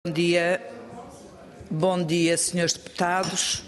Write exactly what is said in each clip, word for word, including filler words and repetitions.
Bom dia, bom dia, senhores deputados.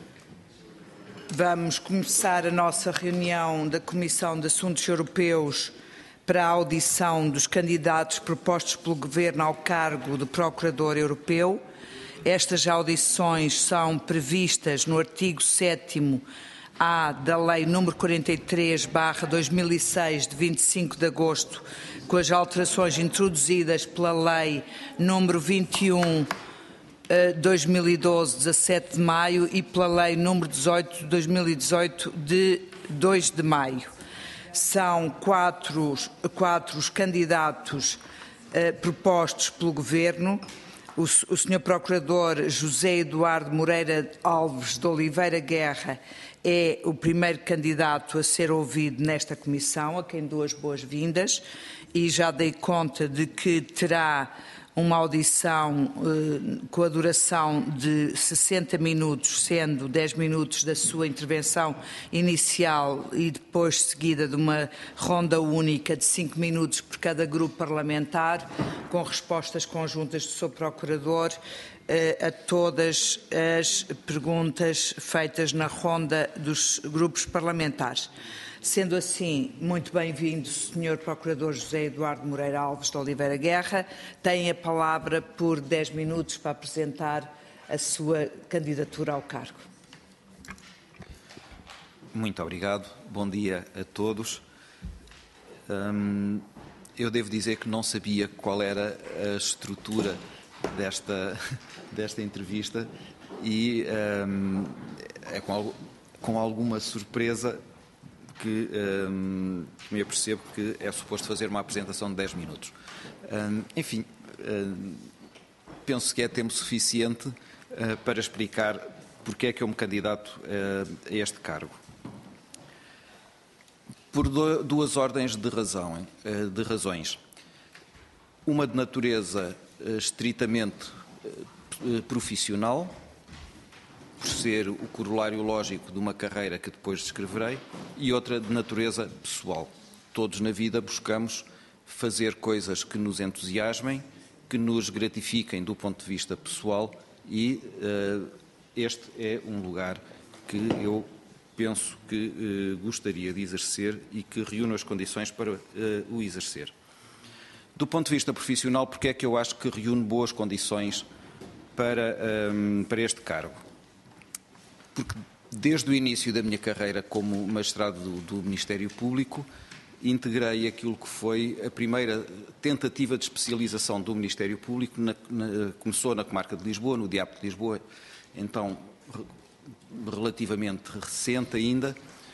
Vamos começar a nossa reunião da Comissão de Assuntos Europeus para a audição dos candidatos propostos pelo Governo ao cargo de Procurador Europeu. Estas audições são previstas no artigo sétimo A da Lei número quarenta e três barra dois mil e seis, de vinte e cinco de agosto, com as alterações introduzidas pela Lei número vinte e um, dois mil e doze, dezassete de maio, e pela Lei número dezoito, dois mil e dezoito, de dois de maio. São quatro, quatro os candidatos eh, propostos pelo Governo. O, o senhor Procurador José Eduardo Moreira Alves de Oliveira Guerra é o primeiro candidato a ser ouvido nesta comissão, a quem dou as boas-vindas, e já dei conta de que terá uma audição eh, com a duração de sessenta minutos, sendo dez minutos da sua intervenção inicial e depois seguida de uma ronda única de cinco minutos por cada grupo parlamentar, com respostas conjuntas do senhor Procurador eh, a todas as perguntas feitas na ronda dos grupos parlamentares. Sendo assim, muito bem-vindo, senhor Procurador José Eduardo Moreira Alves de Oliveira Guerra. Tem a palavra por dez minutos para apresentar a sua candidatura ao cargo. Muito obrigado. Bom dia a todos. Hum, eu devo dizer que não sabia qual era a estrutura desta, desta entrevista e hum, é com, com alguma surpresa que hum, me apercebo que é suposto fazer uma apresentação de dez minutos. Hum, enfim, hum, penso que é tempo suficiente uh, para explicar porque é que eu me candidato uh, a este cargo. Por do, duas ordens de, razão, uh, de razões. Uma de natureza uh, estritamente uh, profissional, por ser o corolário lógico de uma carreira que depois descreverei, e outra de natureza pessoal. Todos na vida buscamos fazer coisas que nos entusiasmem, que nos gratifiquem do ponto de vista pessoal, e uh, este é um lugar que eu penso que uh, gostaria de exercer e que reúne as condições para uh, o exercer. Do ponto de vista profissional, porque é que eu acho que reúne boas condições para, um, para este cargo? Porque desde o início da minha carreira como magistrado do, do Ministério Público, integrei aquilo que foi a primeira tentativa de especialização do Ministério Público, na, na, começou na comarca de Lisboa, no D I A P de Lisboa, então relativamente recente ainda,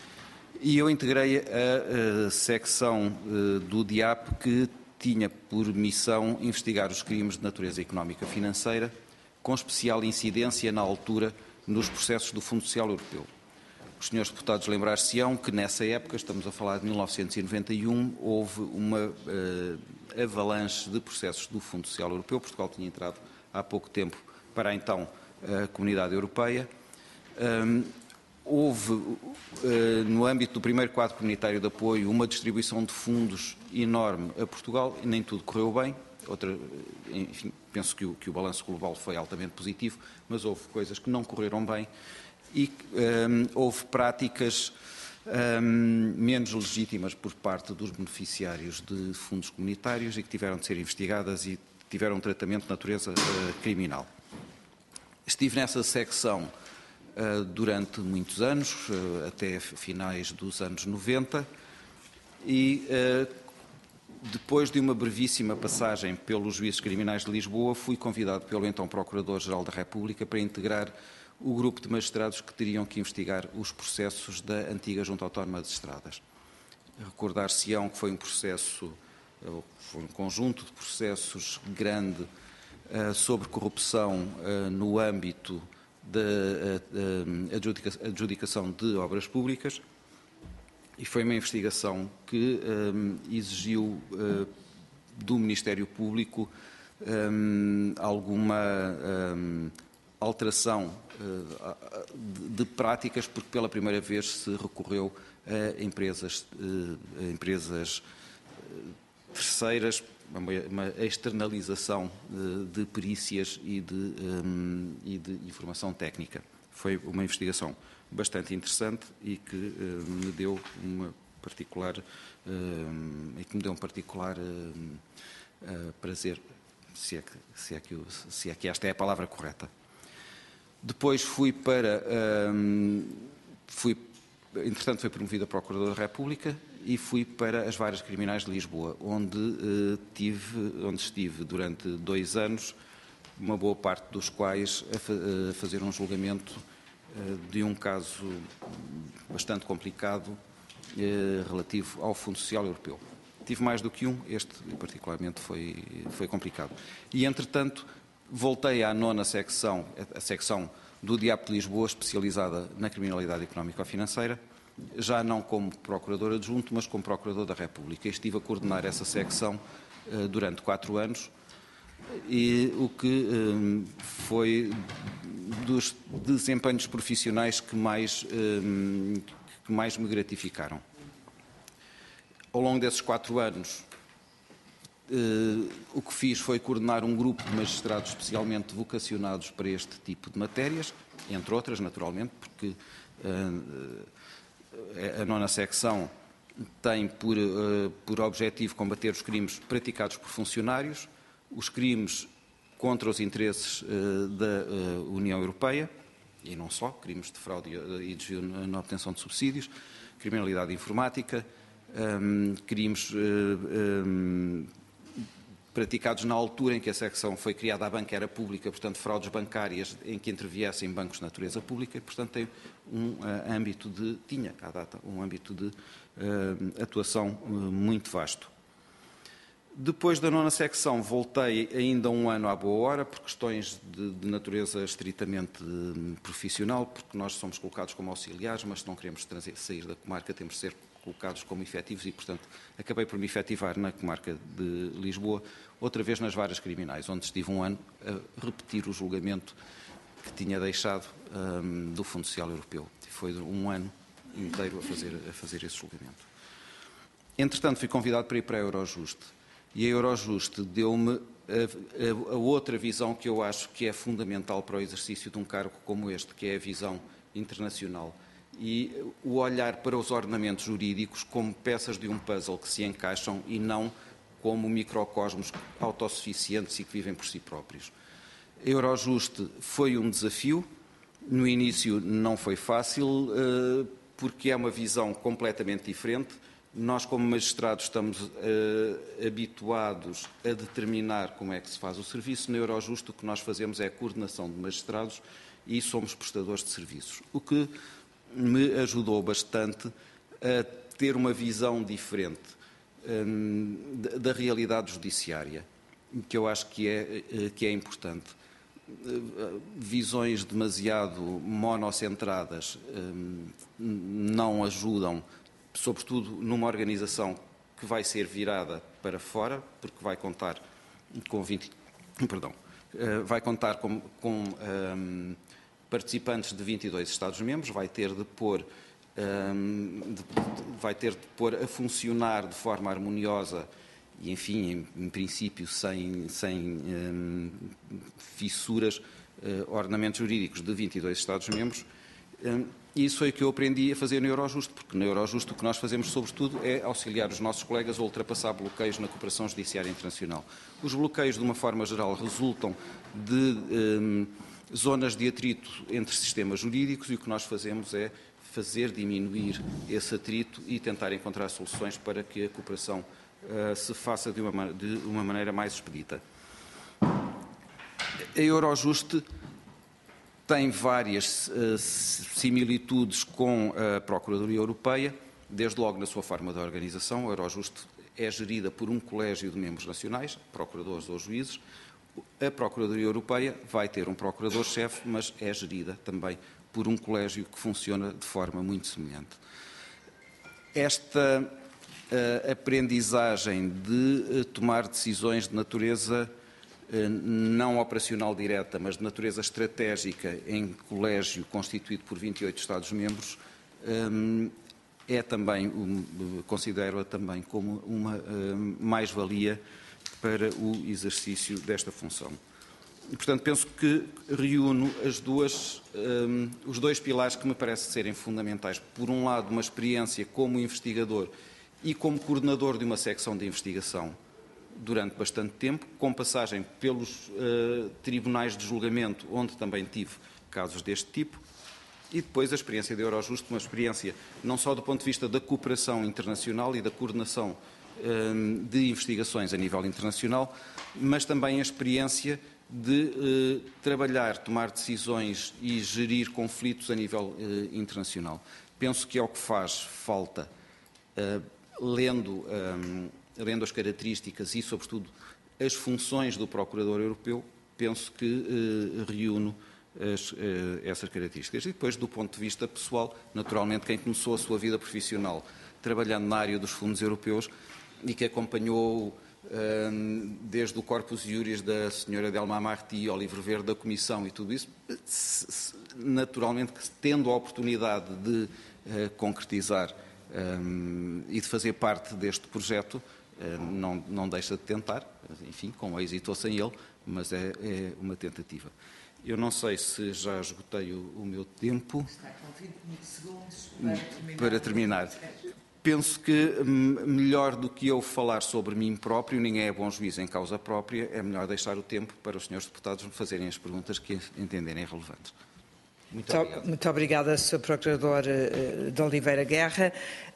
e eu integrei a, a secção uh, do D I A P que tinha por missão investigar os crimes de natureza económica financeira, com especial incidência na altura nos processos do Fundo Social Europeu. Os senhores deputados lembrar-se-ão que nessa época, estamos a falar de mil novecentos e noventa e um, houve uma uh, avalanche de processos do Fundo Social Europeu. Portugal tinha entrado há pouco tempo para a então a Comunidade Europeia. Um, houve, uh, no âmbito do primeiro quadro comunitário de apoio, uma distribuição de fundos enorme a Portugal e nem tudo correu bem. Outra, enfim, penso que o, que o balanço global foi altamente positivo, mas houve coisas que não correram bem e um, houve práticas um, menos legítimas por parte dos beneficiários de fundos comunitários e que tiveram de ser investigadas e tiveram um tratamento de natureza uh, criminal. Estive nessa secção uh, durante muitos anos, uh, até finais dos anos noventa, e uh, depois de uma brevíssima passagem pelos juízes criminais de Lisboa, fui convidado pelo então Procurador-Geral da República para integrar o grupo de magistrados que teriam que investigar os processos da antiga Junta Autónoma das Estradas. Recordar-se-ão que foi um processo, foi um conjunto de processos grande uh, sobre corrupção uh, no âmbito da uh, uh, adjudicação de obras públicas. E foi uma investigação que um, exigiu uh, do Ministério Público um, alguma um, alteração uh, de, de práticas, porque pela primeira vez se recorreu a empresas, uh, a empresas terceiras uma externalização de, de perícias e de, um, e de informação técnica. Foi uma investigação bastante interessante e que uh, me deu uma particular uh, e que me deu um particular uh, uh, prazer, se é, que, se, é que, se é que esta é a palavra correta. Depois fui para uh, fui entretanto foi promovido a Procurador da República e fui para as Varas Criminais de Lisboa, onde, uh, tive, onde estive durante dois anos, uma boa parte dos quais a, fa a fazer um julgamento uh, de um caso bastante complicado uh, relativo ao Fundo Social Europeu. Tive mais do que um, este particularmente foi, foi complicado. E, entretanto, voltei à nona secção, a secção do D I A P de Lisboa, especializada na criminalidade económica ou financeira, já não como Procurador adjunto, mas como Procurador da República. E estive a coordenar essa secção uh, durante quatro anos, e o que um, foi dos desempenhos profissionais que mais, um, que mais me gratificaram. Ao longo desses quatro anos, Uh, o que fiz foi coordenar um grupo de magistrados especialmente vocacionados para este tipo de matérias, entre outras, naturalmente, porque uh, a nona secção tem por, uh, por objetivo combater os crimes praticados por funcionários, os crimes contra os interesses uh, da uh, União Europeia, e não só, crimes de fraude e desvio na obtenção de subsídios, criminalidade informática, um, crimes uh, um, praticados na altura em que a secção foi criada, a banca era pública, portanto, fraudes bancárias em que interviessem bancos de natureza pública, e, portanto, tem um uh, âmbito de, tinha à data, um âmbito de uh, atuação uh, muito vasto. Depois da nona secção, voltei ainda um ano à boa hora, por questões de, de natureza estritamente uh, profissional, porque nós somos colocados como auxiliares, mas se não queremos trazer, sair da comarca, temos de ser colocados como efetivos e, portanto, acabei por me efetivar na comarca de Lisboa, outra vez nas varas criminais, onde estive um ano a repetir o julgamento que tinha deixado um, do Fundo Social Europeu. E foi um ano inteiro a fazer, a fazer esse julgamento. Entretanto, fui convidado para ir para a Eurojust. E a Eurojust deu-me a, a, a outra visão que eu acho que é fundamental para o exercício de um cargo como este, que é a visão internacional. E o olhar para os ordenamentos jurídicos como peças de um puzzle que se encaixam e não como microcosmos autossuficientes e que vivem por si próprios. A Eurojust foi um desafio, no início não foi fácil, porque é uma visão completamente diferente. Nós, como magistrados, estamos uh, habituados a determinar como é que se faz o serviço. Na Eurojust, o que nós fazemos é a coordenação de magistrados e somos prestadores de serviços, o que me ajudou bastante a ter uma visão diferente um, da, da realidade judiciária, que eu acho que é, que é importante. Uh, visões demasiado monocentradas um, não ajudam, sobretudo numa organização que vai ser virada para fora, porque vai contar com vinte, perdão, vai contar com, com um, participantes de vinte e dois Estados-membros, vai ter de pôr, um, de, vai ter de pôr a funcionar de forma harmoniosa e, enfim, em, em princípio, sem, sem um, fissuras, uh, ordenamentos jurídicos de vinte e dois Estados-membros. Um, Isso foi o que eu aprendi a fazer no Eurojust, porque no Eurojust o que nós fazemos, sobretudo, é auxiliar os nossos colegas a ultrapassar bloqueios na cooperação judiciária internacional. Os bloqueios, de uma forma geral, resultam de um, zonas de atrito entre sistemas jurídicos e o que nós fazemos é fazer diminuir esse atrito e tentar encontrar soluções para que a cooperação uh, se faça de uma, de uma maneira mais expedita. A Eurojust tem várias uh, similitudes com a Procuradoria Europeia, desde logo na sua forma de organização. A Eurojust é gerida por um colégio de membros nacionais, procuradores ou juízes. A Procuradoria Europeia vai ter um procurador-chefe, mas é gerida também por um colégio que funciona de forma muito semelhante. Esta uh, aprendizagem de uh, tomar decisões de natureza não operacional direta, mas de natureza estratégica em colégio constituído por vinte e oito Estados-membros, é também, considero-a também como uma mais-valia para o exercício desta função. E, portanto, penso que reúno as duas, um, os dois pilares que me parecem serem fundamentais. Por um lado, uma experiência como investigador e como coordenador de uma secção de investigação durante bastante tempo, com passagem pelos uh, tribunais de julgamento, onde também tive casos deste tipo, e depois a experiência da Eurojust, uma experiência não só do ponto de vista da cooperação internacional e da coordenação um, de investigações a nível internacional, mas também a experiência de uh, trabalhar, tomar decisões e gerir conflitos a nível uh, internacional. Penso que é o que faz falta, uh, lendo, um, lendo as características e, sobretudo, as funções do Procurador Europeu, penso que uh, reúno as, uh, essas características. E depois, do ponto de vista pessoal, naturalmente, quem começou a sua vida profissional trabalhando na área dos fundos europeus e que acompanhou desde o Corpus Iuris da senhora Delma Marti, ao Livro Verde da Comissão e tudo isso, naturalmente, tendo a oportunidade de uh, concretizar um, e de fazer parte deste projeto, uh, não, não deixa de tentar, enfim, com êxito ou sem ele, mas é, é uma tentativa. Eu não sei se já esgotei o, o meu tempo. Está com vinte segundos para terminar. Para terminar. Penso que melhor do que eu falar sobre mim próprio, ninguém é bom juiz em causa própria, é melhor deixar o tempo para os senhores deputados me fazerem as perguntas que entenderem relevantes. Muito obrigado. Muito obrigada, senhor Procurador de Oliveira Guerra.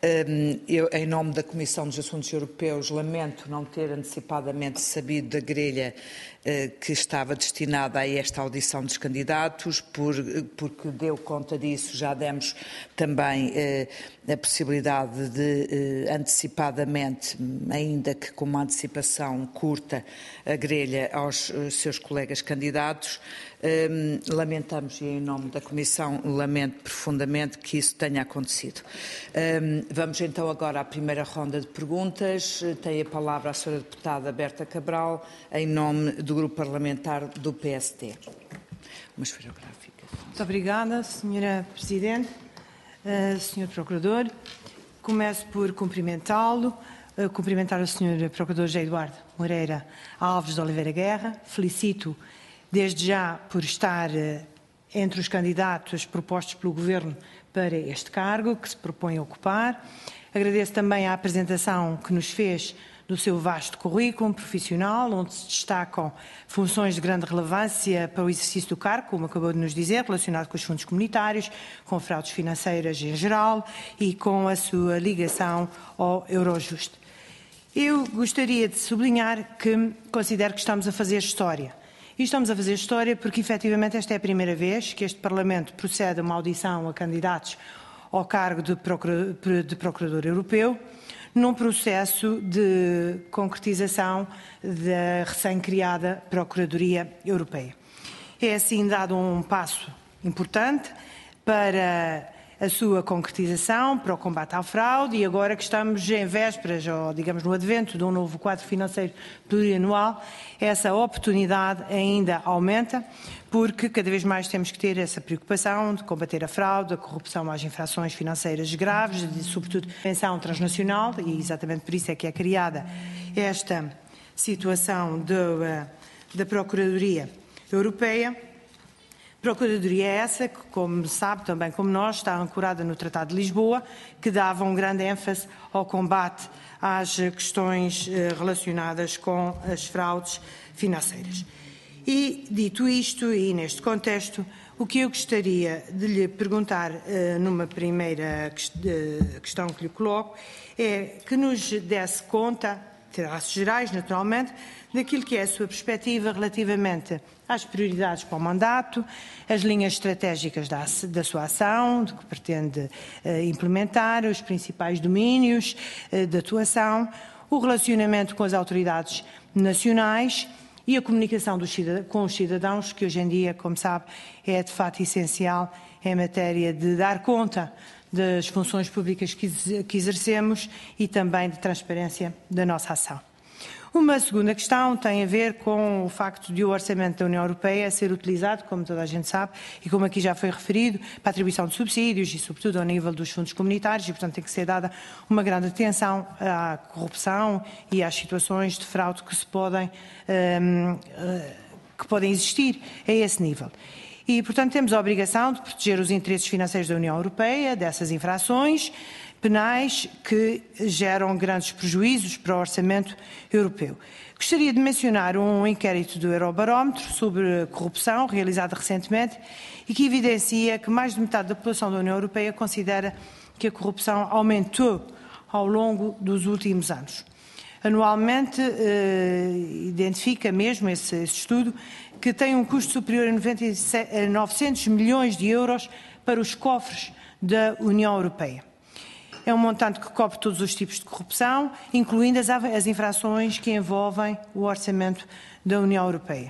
Eu, em nome da Comissão dos Assuntos Europeus, lamento não ter antecipadamente sabido da grelha que estava destinada a esta audição dos candidatos, por, porque deu conta disso, já demos também a possibilidade de antecipadamente, ainda que com uma antecipação curta, a grelha aos seus colegas candidatos. Lamentamos, e em nome da Comissão, lamento profundamente que isso tenha acontecido. Vamos então agora à primeira ronda de perguntas. Tem a palavra a senhora deputada Berta Cabral, em nome do Grupo Parlamentar do P S D. Uma esferográfica. Muito obrigada, senhora Presidente, uh, senhor Procurador. Começo por cumprimentá-lo, uh, cumprimentar o senhor Procurador José Eduardo Moreira Alves de Oliveira Guerra. Felicito desde já por estar uh, entre os candidatos propostos pelo Governo para este cargo que se propõe a ocupar. Agradeço também a apresentação que nos fez do seu vasto currículo profissional, onde se destacam funções de grande relevância para o exercício do cargo, como acabou de nos dizer, relacionado com os fundos comunitários, com fraudes financeiras em geral e com a sua ligação ao Eurojust. Eu gostaria de sublinhar que considero que estamos a fazer história. E estamos a fazer história porque, efetivamente, esta é a primeira vez que este Parlamento procede a uma audição a candidatos ao cargo de Procurador, de Procurador Europeu, num processo de concretização da recém-criada Procuradoria Europeia. É assim dado um passo importante para a sua concretização, para o combate à fraude, e agora que estamos em vésperas, ou digamos no advento de um novo quadro financeiro plurianual, essa oportunidade ainda aumenta, porque cada vez mais temos que ter essa preocupação de combater a fraude, a corrupção, as infrações financeiras graves, de, sobretudo, pensão transnacional, e exatamente por isso é que é criada esta situação da Procuradoria Europeia. Procuradoria essa que, como sabe, também como nós, está ancorada no Tratado de Lisboa, que dava um grande ênfase ao combate às questões relacionadas com as fraudes financeiras. E, dito isto, e neste contexto, o que eu gostaria de lhe perguntar numa primeira questão que lhe coloco é que nos desse conta, traços gerais, naturalmente, daquilo que é a sua perspectiva relativamente às prioridades para o mandato, as linhas estratégicas da, da sua ação, de que pretende uh, implementar, os principais domínios uh, de atuação, o relacionamento com as autoridades nacionais e a comunicação dos com os cidadãos, que hoje em dia, como sabe, é de facto essencial em matéria de dar conta das funções públicas que exercemos e também de transparência da nossa ação. Uma segunda questão tem a ver com o facto de o orçamento da União Europeia ser utilizado, como toda a gente sabe, e como aqui já foi referido, para a atribuição de subsídios e, sobretudo, ao nível dos fundos comunitários, e, portanto, tem que ser dada uma grande atenção à corrupção e às situações de fraude que se podem, um, que podem existir a esse nível. E, portanto, temos a obrigação de proteger os interesses financeiros da União Europeia dessas infrações penais que geram grandes prejuízos para o orçamento europeu. Gostaria de mencionar um inquérito do Eurobarómetro sobre corrupção, realizado recentemente, e que evidencia que mais de metade da população da União Europeia considera que a corrupção aumentou ao longo dos últimos anos. Anualmente, eh, identifica mesmo esse, esse estudo que tem um custo superior a, noventa e sete, a novecentos milhões de euros para os cofres da União Europeia. É um montante que cobre todos os tipos de corrupção, incluindo as, as infrações que envolvem o orçamento da União Europeia.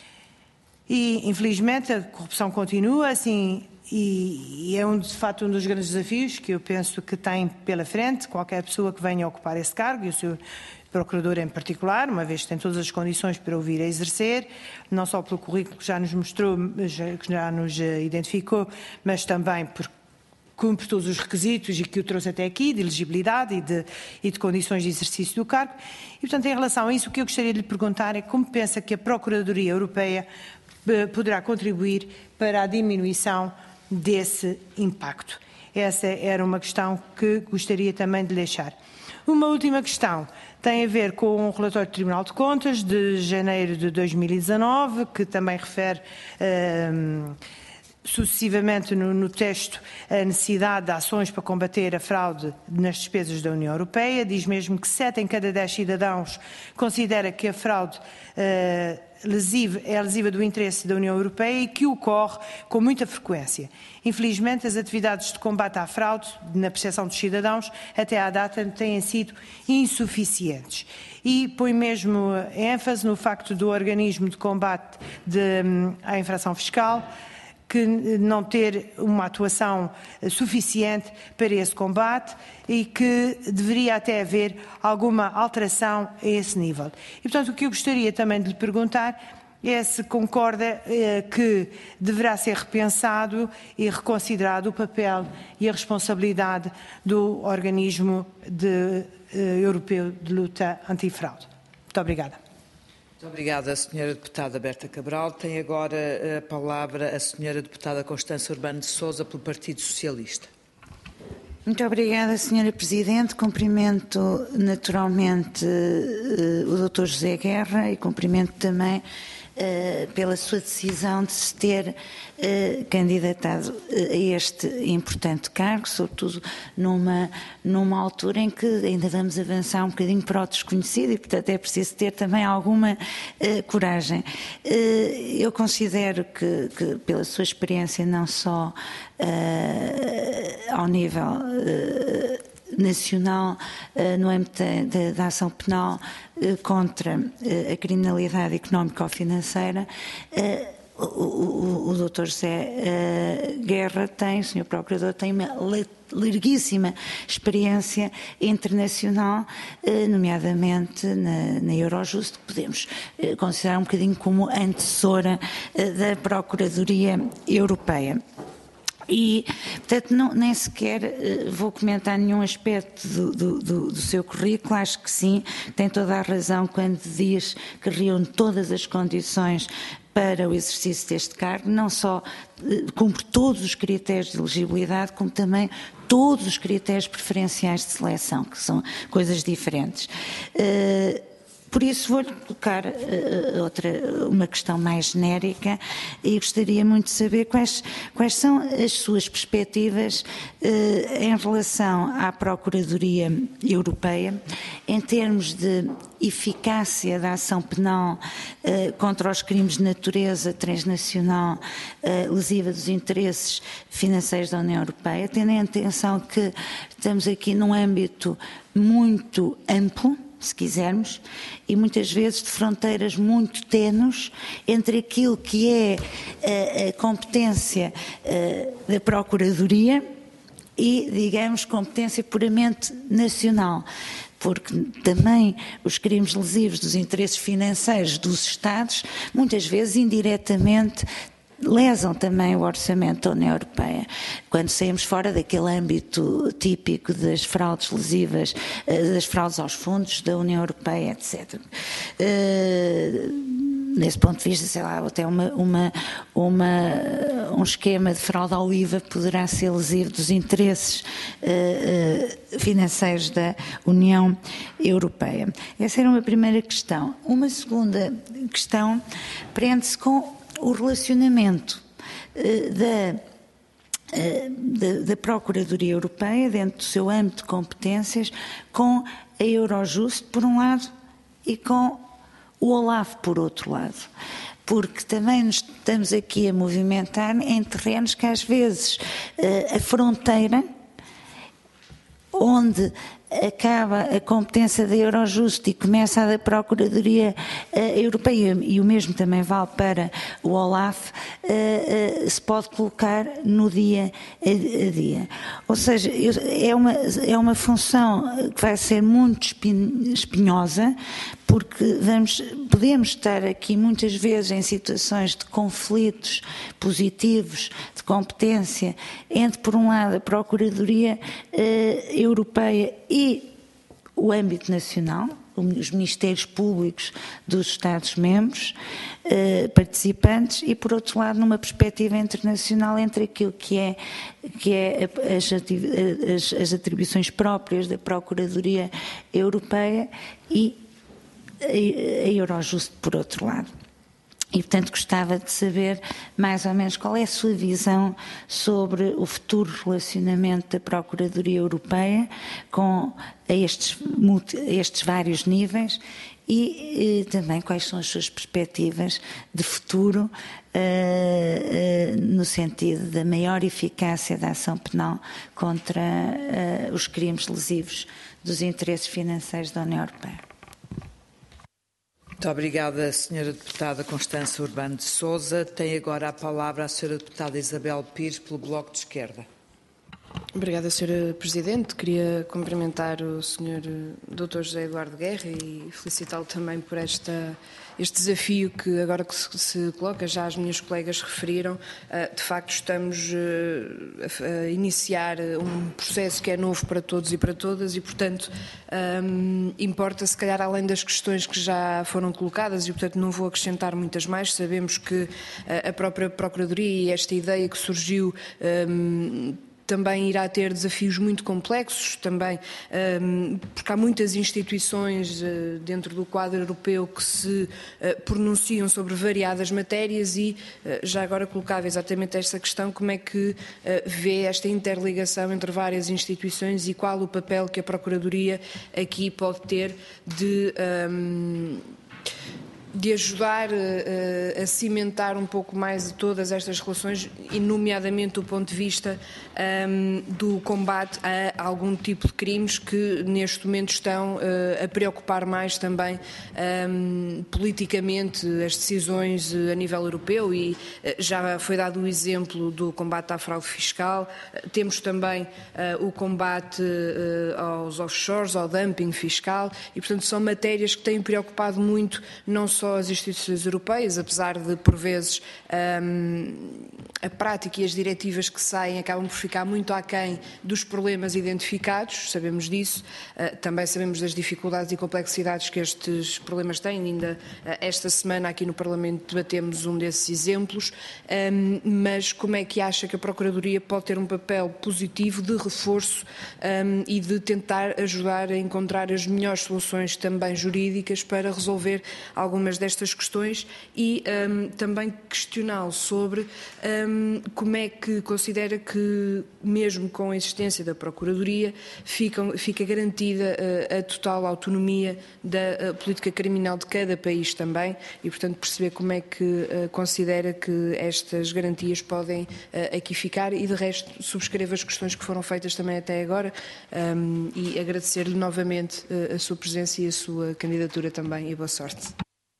E, infelizmente, a corrupção continua, assim, e, e é, um, de facto, um dos grandes desafios que eu penso que tem pela frente qualquer pessoa que venha ocupar esse cargo, e o senhor Procurador em particular, uma vez que tem todas as condições para o vir a exercer, não só pelo currículo que já nos mostrou, que já nos identificou, mas também por cumpre todos os requisitos e que o trouxe até aqui, de elegibilidade e de, e de condições de exercício do cargo. E, portanto, em relação a isso, o que eu gostaria de lhe perguntar é como pensa que a Procuradoria Europeia poderá contribuir para a diminuição desse impacto. Essa era uma questão que gostaria também de deixar. Uma última questão tem a ver com um relatório do Tribunal de Contas de janeiro de dois mil e dezanove, que também refere Uh, sucessivamente no, no texto a necessidade de ações para combater a fraude nas despesas da União Europeia. Diz mesmo que sete em cada dez cidadãos considera que a fraude uh, lesiva, é lesiva do interesse da União Europeia e que ocorre com muita frequência. Infelizmente, as atividades de combate à fraude, na percepção dos cidadãos, até à data têm sido insuficientes. E põe mesmo ênfase no facto do organismo de combate de, um, à infração fiscal que não ter uma atuação suficiente para esse combate e que deveria até haver alguma alteração a esse nível. E, portanto, o que eu gostaria também de lhe perguntar é se concorda eh, que deverá ser repensado e reconsiderado o papel e a responsabilidade do organismo de, eh, europeu de luta antifraude. Muito obrigada. Muito obrigada, senhora Deputada Berta Cabral. Tem agora a palavra a senhora Deputada Constança Urbano de Sousa, pelo Partido Socialista. Muito obrigada, senhora Presidente. Cumprimento naturalmente uh, o doutor José Guerra e cumprimento também uh, pela sua decisão de se ter uh, candidatado uh, a este importante cargo, sobretudo numa, numa altura em que ainda vamos avançar um bocadinho para o desconhecido e, portanto, é preciso ter também alguma uh, coragem. Uh, eu considero que, que, pela sua experiência, não só uh, ao nível uh, nacional, uh, no âmbito da, da ação penal uh, contra uh, a criminalidade económica ou financeira, uh, O, o, o doutor José uh, Guerra tem, o senhor Procurador, tem uma larguíssima experiência internacional, uh, nomeadamente na, na Eurojust, que podemos uh, considerar um bocadinho como antecessora uh, da Procuradoria Europeia. E, portanto, não, nem sequer uh, vou comentar nenhum aspecto do, do, do, do seu currículo. Acho que sim, tem toda a razão quando diz que reúne todas as condições para o exercício deste cargo, não só uh, cumpre todos os critérios de elegibilidade, como também todos os critérios preferenciais de seleção, que são coisas diferentes. Uh, Por isso vou-lhe colocar uh, outra, uma questão mais genérica e gostaria muito de saber quais, quais são as suas perspectivas uh, em relação à Procuradoria Europeia em termos de eficácia da ação penal uh, contra os crimes de natureza transnacional uh, lesiva dos interesses financeiros da União Europeia, tendo em atenção que estamos aqui num âmbito muito amplo, se quisermos, e muitas vezes de fronteiras muito tenues entre aquilo que é a, a competência a, da Procuradoria e, digamos, competência puramente nacional. porque também os crimes lesivos dos interesses financeiros dos Estados, muitas vezes indiretamente, lesam também o orçamento da União Europeia. Quando saímos fora daquele âmbito típico das fraudes lesivas, das fraudes aos fundos da União Europeia, etcétera. Nesse ponto de vista, sei lá, até uma, uma, uma, um esquema de fraude ao I V A poderá ser lesivo dos interesses uh, uh, financeiros da União Europeia. Essa era uma primeira questão. Uma segunda questão prende-se com o relacionamento uh, da, uh, da, da Procuradoria Europeia, dentro do seu âmbito de competências, com a Eurojust, por um lado, e com o OLAF, por outro lado, porque também nos estamos aqui a movimentar em terrenos que às vezes a fronteira onde acaba a competência da Eurojust e começa a da Procuradoria uh, Europeia, e o mesmo também vale para o OLAF, uh, uh, se pode colocar no dia a, a dia. Ou seja, é uma, é uma função que vai ser muito espinhosa, porque vamos, podemos estar aqui muitas vezes em situações de conflitos positivos de competência entre, por um lado, a Procuradoria uh, Europeia e o âmbito nacional, os ministérios públicos dos Estados-membros eh, participantes, e, por outro lado, numa perspectiva internacional entre aquilo que é, que é as, as, as atribuições próprias da Procuradoria Europeia e a, a Eurojust, por outro lado. E, portanto, gostava de saber mais ou menos qual é a sua visão sobre o futuro relacionamento da Procuradoria Europeia com a estes, a estes vários níveis e, e também quais são as suas perspectivas de futuro uh, uh, no sentido da maior eficácia da ação penal contra uh, os crimes lesivos dos interesses financeiros da União Europeia. Muito obrigada, senhora Deputada Constança Urbano de Sousa. Tem agora a palavra a senhora Deputada Isabel Pires, pelo Bloco de Esquerda. Obrigada, senhora Presidente. Queria cumprimentar o senhor doutor José Eduardo Guerra e felicitá-lo também por esta, este desafio que agora que se, se coloca, já as minhas colegas referiram. De facto, estamos a iniciar um processo que é novo para todos e para todas e, portanto, um, importa, se calhar, além das questões que já foram colocadas, e, portanto, não vou acrescentar muitas mais. Sabemos que a própria Procuradoria e esta ideia que surgiu um, também irá ter desafios muito complexos, também, porque há muitas instituições dentro do quadro europeu que se pronunciam sobre variadas matérias e, já agora colocava exatamente esta questão, como é que vê esta interligação entre várias instituições e qual o papel que a Procuradoria aqui pode ter de... Um, de ajudar uh, a cimentar um pouco mais todas estas relações, e nomeadamente do ponto de vista um, do combate a algum tipo de crimes que neste momento estão uh, a preocupar mais também um, politicamente as decisões uh, a nível europeu, e uh, já foi dado o exemplo do combate à fraude fiscal. Uh, temos também uh, o combate uh, aos offshores, ao dumping fiscal, e portanto são matérias que têm preocupado muito não só as instituições europeias, apesar de, por vezes, um, a prática e as diretivas que saem acabam por ficar muito aquém dos problemas identificados, sabemos disso, uh, também sabemos das dificuldades e complexidades que estes problemas têm. Ainda uh, esta semana aqui no Parlamento debatemos um desses exemplos, um, mas como é que acha que a Procuradoria pode ter um papel positivo de reforço um, e de tentar ajudar a encontrar as melhores soluções também jurídicas para resolver algumas destas questões, e um, também questioná-lo sobre um, como é que considera que, mesmo com a existência da Procuradoria, fica, fica garantida uh, a total autonomia da uh, política criminal de cada país também, e, portanto, perceber como é que uh, considera que estas garantias podem uh, aqui ficar, e, de resto, subscrevo as questões que foram feitas também até agora um, e agradecer-lhe novamente uh, a sua presença e a sua candidatura também, e boa sorte.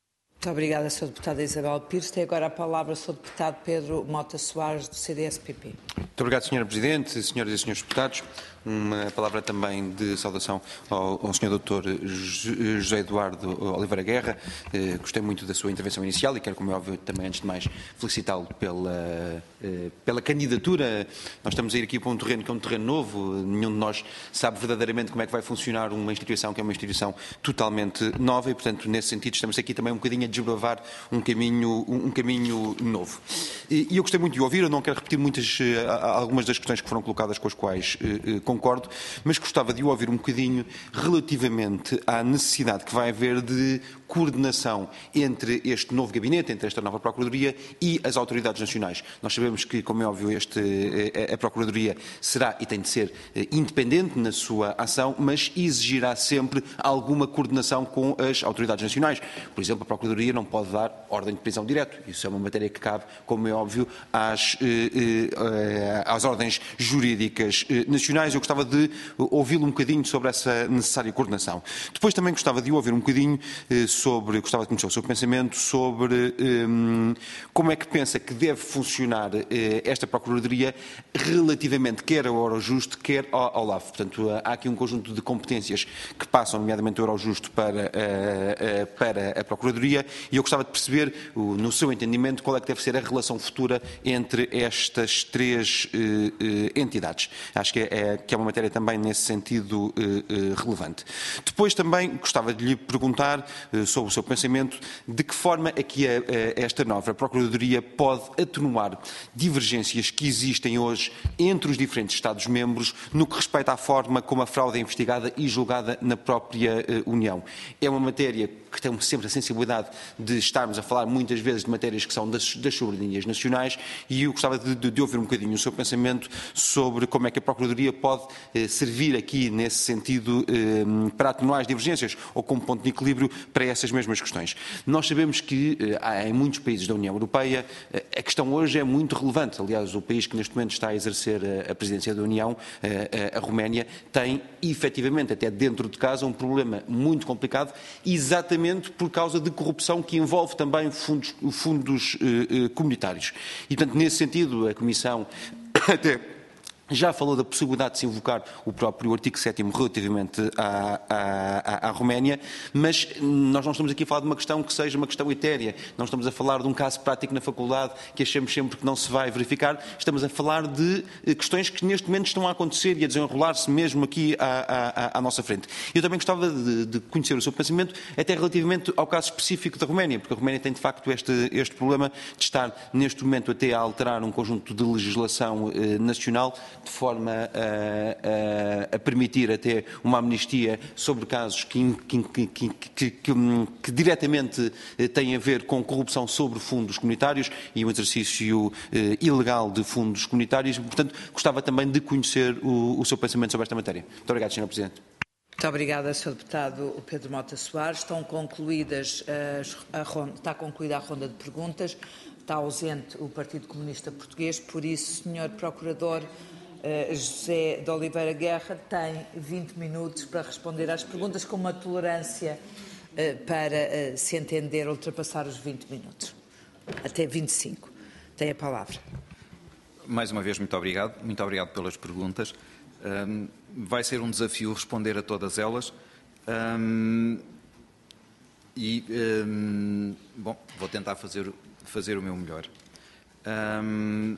Muito obrigada, senhora Deputada Isabel Pires. Tem agora a palavra o senhor Deputado Pedro Mota Soares, do C D S P P. Muito obrigado, senhora Presidente, senhoras e senhores deputados. Uma palavra também de saudação ao, ao senhor doutor José Eduardo Oliveira Guerra. Eh, gostei muito da sua intervenção inicial e quero, como é óbvio, também, antes de mais, felicitá-lo pela, eh, pela candidatura. Nós estamos a ir aqui para um terreno que é um terreno novo. Nenhum de nós sabe verdadeiramente como é que vai funcionar uma instituição que é uma instituição totalmente nova e, portanto, nesse sentido, estamos aqui também um bocadinho a desbravar um caminho, um, um caminho novo. E, e eu gostei muito de ouvir, eu não quero repetir muitas, algumas das questões que foram colocadas com as quais eh, concordo, mas gostava de o ouvir um bocadinho relativamente à necessidade que vai haver de coordenação entre este novo gabinete, entre esta nova Procuradoria e as autoridades nacionais. Nós sabemos que, como é óbvio, este, a Procuradoria será e tem de ser independente na sua ação, mas exigirá sempre alguma coordenação com as autoridades nacionais. Por exemplo, a Procuradoria não pode dar ordem de prisão direto. Isso é uma matéria que cabe, como é óbvio, às, às ordens jurídicas nacionais. Eu gostava de ouvi-lo um bocadinho sobre essa necessária coordenação. Depois também gostava de ouvir um bocadinho sobre, gostava de conhecer o seu pensamento sobre um, como é que pensa que deve funcionar uh, esta Procuradoria relativamente quer ao Eurojust, quer ao, ao LAV. Portanto, uh, há aqui um conjunto de competências que passam, nomeadamente o Eurojust, para, uh, uh, para a Procuradoria e eu gostava de perceber, uh, no seu entendimento, qual é que deve ser a relação futura entre estas três uh, uh, entidades. Acho que é, é, que é uma matéria também nesse sentido uh, uh, relevante. Depois também gostava de lhe perguntar uh, sobre o seu pensamento de que forma é que a, a, esta nova Procuradoria pode atenuar divergências que existem hoje entre os diferentes Estados-membros no que respeita à forma como a fraude é investigada e julgada na própria uh, União. É uma matéria que tem sempre a sensibilidade de estarmos a falar muitas vezes de matérias que são das, das soberanias nacionais e eu gostava de, de, de ouvir um bocadinho o seu pensamento sobre como é que a Procuradoria pode eh, servir aqui nesse sentido eh, para atenuar as divergências ou como ponto de equilíbrio para essas mesmas questões. Nós sabemos que eh, há em muitos países da União Europeia eh, a questão hoje é muito relevante. Aliás, o país que neste momento está a exercer a, a presidência da União, eh, a, a Roménia, tem efetivamente até dentro de casa um problema muito complicado, exatamente por causa de corrupção que envolve também fundos, fundos eh, comunitários. E, portanto, nesse sentido, a Comissão até já falou da possibilidade de se invocar o próprio artigo sétimo relativamente à, à, à Roménia, mas nós não estamos aqui a falar de uma questão que seja uma questão etérea, não estamos a falar de um caso prático na faculdade que achamos sempre que não se vai verificar, estamos a falar de questões que neste momento estão a acontecer e a desenrolar-se mesmo aqui à, à, à nossa frente. Eu também gostava de, de conhecer o seu pensamento até relativamente ao caso específico da Roménia, porque a Roménia tem de facto este, este problema de estar neste momento até a alterar um conjunto de legislação eh, nacional de forma a, a, a permitir até uma amnistia sobre casos que, que, que, que, que, que, que diretamente têm a ver com corrupção sobre fundos comunitários e um exercício eh, ilegal de fundos comunitários. Portanto, gostava também de conhecer o, o seu pensamento sobre esta matéria. Muito obrigado, senhor Presidente. Muito obrigada, senhor Deputado Pedro Mota Soares. Estão concluídas as, a ronda, está concluída a ronda de perguntas. Está ausente o Partido Comunista Português, por isso, senhor Procurador uh, José de Oliveira Guerra tem vinte minutos para responder às perguntas, com uma tolerância uh, para uh, se entender ultrapassar os vinte minutos. Até vinte e cinco. Tem a palavra. Mais uma vez, muito obrigado. Muito obrigado pelas perguntas. Um, vai ser um desafio responder a todas elas. Um, e, um, bom, vou tentar fazer, fazer o meu melhor. Um,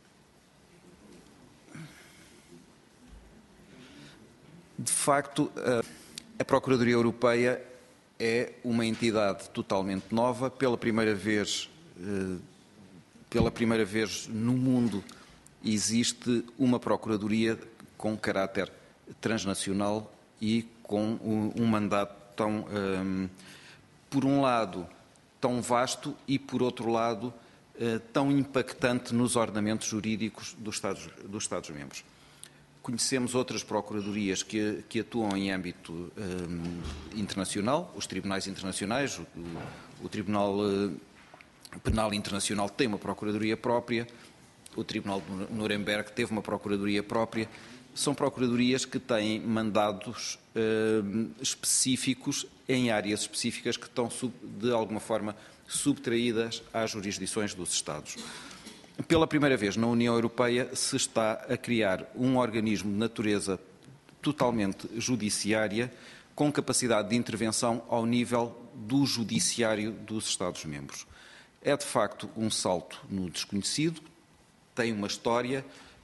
de facto, a Procuradoria Europeia é uma entidade totalmente nova. Pela primeira vez, pela primeira vez no mundo, existe uma Procuradoria com caráter transnacional e com um, um mandato tão, um, por um lado, tão vasto e, por outro lado, uh, tão impactante nos ordenamentos jurídicos dos Estados, dos Estados-membros. Conhecemos outras procuradorias que, que atuam em âmbito um, internacional, os tribunais internacionais, o, o Tribunal uh, Penal Internacional tem uma procuradoria própria, o Tribunal de Nuremberg teve uma procuradoria própria. são procuradorias que têm mandados uh, específicos em áreas específicas que estão, sub, de alguma forma, subtraídas às jurisdições dos Estados. Pela primeira vez na União Europeia se está a criar um organismo de natureza totalmente judiciária, com capacidade de intervenção ao nível do judiciário dos Estados-membros. É, de facto, um salto no desconhecido, tem uma história.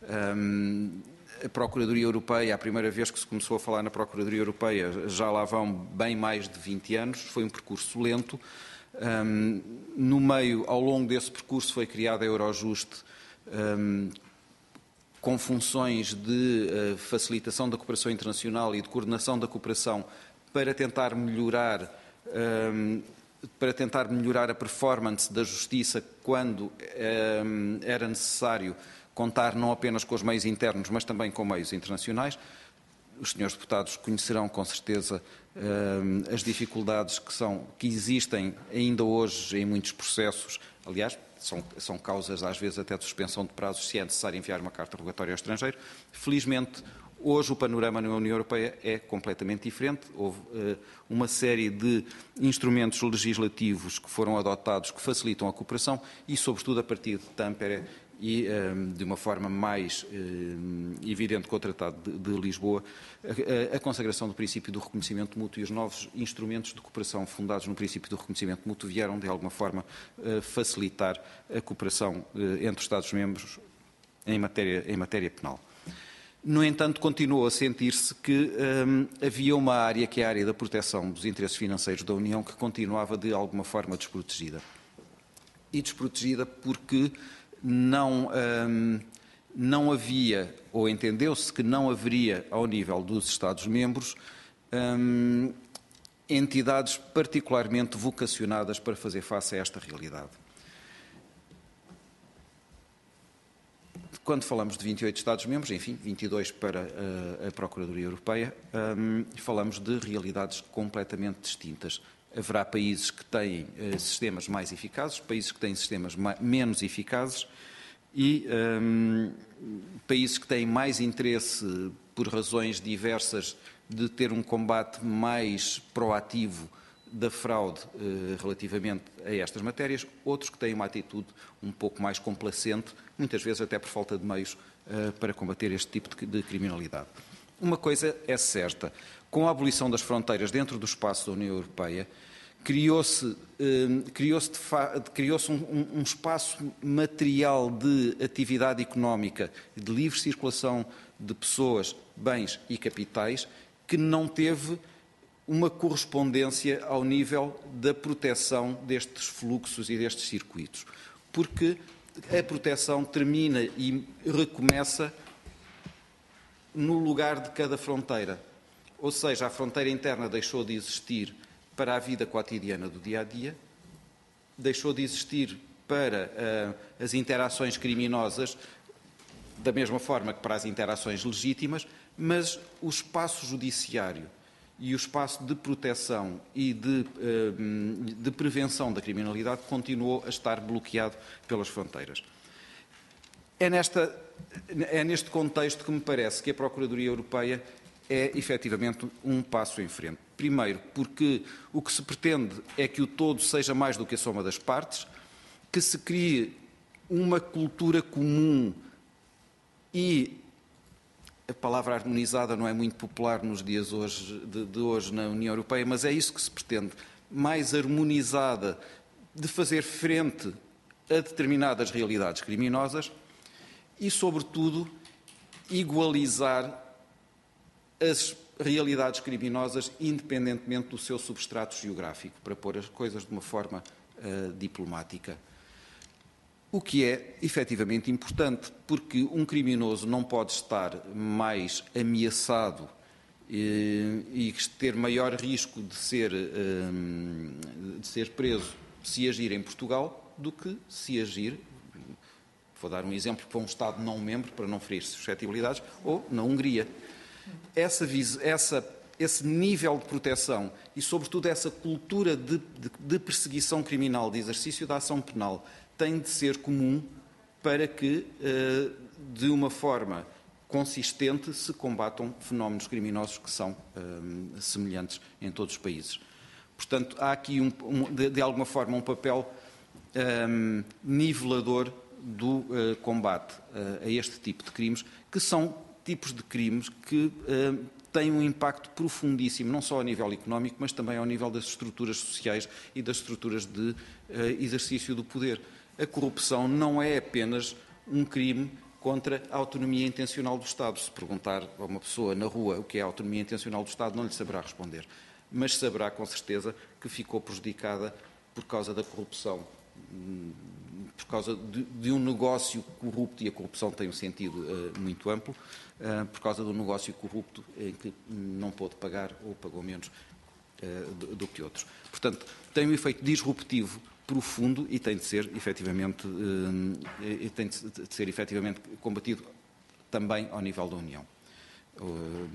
Hum, a Procuradoria Europeia, a primeira vez que se começou a falar na Procuradoria Europeia, já lá vão bem mais de vinte anos, foi um percurso lento. Hum, no meio, ao longo desse percurso, foi criada a Eurojust, hum, com funções de uh, facilitação da cooperação internacional e de coordenação da cooperação para tentar melhorar, um, para tentar melhorar a performance da justiça quando um, era necessário contar não apenas com os meios internos, mas também com meios internacionais. Os senhores deputados conhecerão com certeza um, as dificuldades que, são, que existem ainda hoje em muitos processos. Aliás, São, são causas, às vezes, até de suspensão de prazos, se é necessário enviar uma carta rogatória ao estrangeiro. Felizmente, hoje o panorama na União Europeia é completamente diferente. Houve uh, uma série de instrumentos legislativos que foram adotados que facilitam a cooperação e, sobretudo, a partir de Tampere e, um, de uma forma mais um, evidente com o Tratado de, de Lisboa, a, a consagração do princípio do reconhecimento mútuo e os novos instrumentos de cooperação fundados no princípio do reconhecimento mútuo vieram, de alguma forma, uh, facilitar a cooperação uh, entre os Estados-membros em matéria, em matéria penal. No entanto, continuou a sentir-se que um, havia uma área, que é a área da proteção dos interesses financeiros da União, que continuava, de alguma forma, desprotegida. E desprotegida porque não, um, não havia, ou entendeu-se que não haveria, ao nível dos Estados-membros, um, entidades particularmente vocacionadas para fazer face a esta realidade. Quando falamos de vinte e oito Estados-membros, enfim, vinte e dois para a, a Procuradoria Europeia, um, falamos de realidades completamente distintas. Haverá países que têm uh, sistemas mais eficazes, países que têm sistemas menos eficazes e um, países que têm mais interesse, por razões diversas, de ter um combate mais proativo da fraude uh, relativamente a estas matérias, outros que têm uma atitude um pouco mais complacente, muitas vezes até por falta de meios uh, para combater este tipo de, de criminalidade. Uma coisa é certa, com a abolição das fronteiras dentro do espaço da União Europeia, criou-se uh, criou-se criou-se um, um espaço material de atividade económica, de livre circulação de pessoas, bens e capitais, que não teve uma correspondência ao nível da proteção destes fluxos e destes circuitos. Porque a proteção termina e recomeça no lugar de cada fronteira. Ou seja, a fronteira interna deixou de existir para a vida cotidiana do dia-a-dia, deixou de existir para uh, as interações criminosas, da mesma forma que para as interações legítimas, mas o espaço judiciário e o espaço de proteção e de, de prevenção da criminalidade continuou a estar bloqueado pelas fronteiras. É, nesta, é neste contexto que me parece que a Procuradoria Europeia é efetivamente um passo em frente. Primeiro, porque o que se pretende é que o todo seja mais do que a soma das partes, que se crie uma cultura comum e a palavra harmonizada não é muito popular nos dias hoje, de, de hoje na União Europeia, mas é isso que se pretende, mais harmonizada, de fazer frente a determinadas realidades criminosas e, sobretudo, igualizar as realidades criminosas independentemente do seu substrato geográfico, para pôr as coisas de uma forma uh, diplomática. O que é efetivamente importante, porque um criminoso não pode estar mais ameaçado e, e ter maior risco de ser, de ser preso se agir em Portugal do que se agir, vou dar um exemplo, para um Estado não membro, para não ferir suscetibilidades, ou na Hungria. Essa, essa, esse nível de proteção e, sobretudo, essa cultura de, de, de perseguição criminal, de exercício da ação penal, tem de ser comum para que, de uma forma consistente se combatam fenómenos criminosos que são um, semelhantes em todos os países. Portanto, há aqui, um, um, de, de alguma forma, um papel um, nivelador do uh, combate uh, a este tipo de crimes, que são tipos de crimes que uh, têm um impacto profundíssimo, não só a nível económico, mas também ao nível das estruturas sociais e das estruturas de uh, exercício do poder. A corrupção não é apenas um crime contra a autonomia intencional do Estado. Se perguntar a uma pessoa na rua o que é a autonomia intencional do Estado, não lhe saberá responder. Mas saberá, com certeza, que ficou prejudicada por causa da corrupção, por causa de, de um negócio corrupto, e a corrupção tem um sentido uh, muito amplo, uh, por causa de um negócio corrupto em que não pôde pagar ou pagou menos uh, do, do que outros. Portanto, tem um efeito disruptivo profundo e tem de ser efetivamente, uh, e tem de ser efetivamente combatido também ao nível da União. Uh,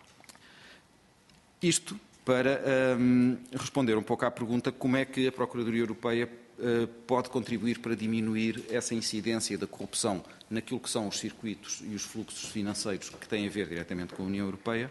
isto para um, responder um pouco à pergunta como é que a Procuradoria Europeia uh, pode contribuir para diminuir essa incidência da corrupção naquilo que são os circuitos e os fluxos financeiros que têm a ver diretamente com a União Europeia.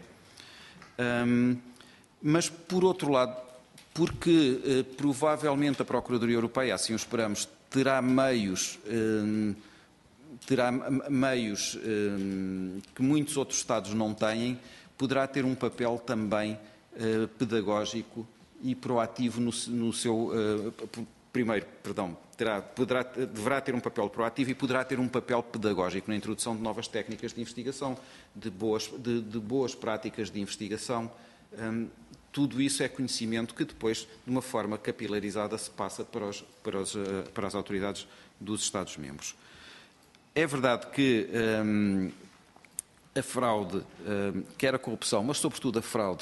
Um, mas, por outro lado, porque uh, provavelmente a Procuradoria Europeia, assim o esperamos, terá meios, um, terá meios um, que muitos outros Estados não têm, poderá ter um papel também Uh, pedagógico e proativo no, no seu... Uh, primeiro, perdão, terá, poderá, deverá ter um papel proativo e poderá ter um papel pedagógico na introdução de novas técnicas de investigação, de boas, de, de boas práticas de investigação. Um, tudo isso é conhecimento que depois, de uma forma capilarizada, se passa para, os, para, os, uh, para as autoridades dos Estados-membros. É verdade que um, a fraude, um, quer a corrupção, mas sobretudo a fraude,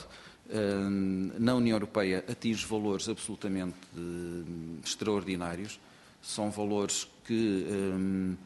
na União Europeia atinge valores absolutamente uh, extraordinários. São valores que um,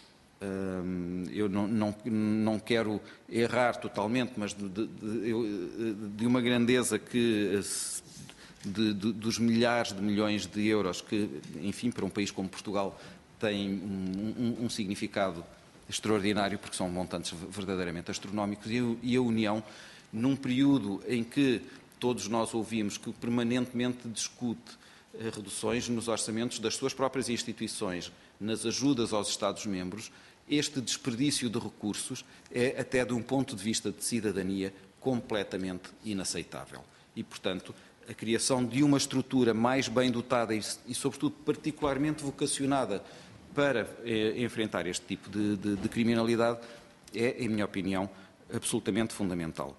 um, eu não, não, não quero errar totalmente, mas de, de, de, de uma grandeza que de, de, dos milhares de milhões de euros que, enfim, para um país como Portugal tem um, um, um significado extraordinário, porque são montantes verdadeiramente astronómicos, e, e a União, num período em que todos nós ouvimos que permanentemente discute reduções nos orçamentos das suas próprias instituições, nas ajudas aos Estados-membros, este desperdício de recursos é, até de um ponto de vista de cidadania, completamente inaceitável. E, portanto, a criação de uma estrutura mais bem dotada e, e sobretudo, particularmente vocacionada para eh, enfrentar este tipo de, de, de criminalidade é, em minha opinião, absolutamente fundamental.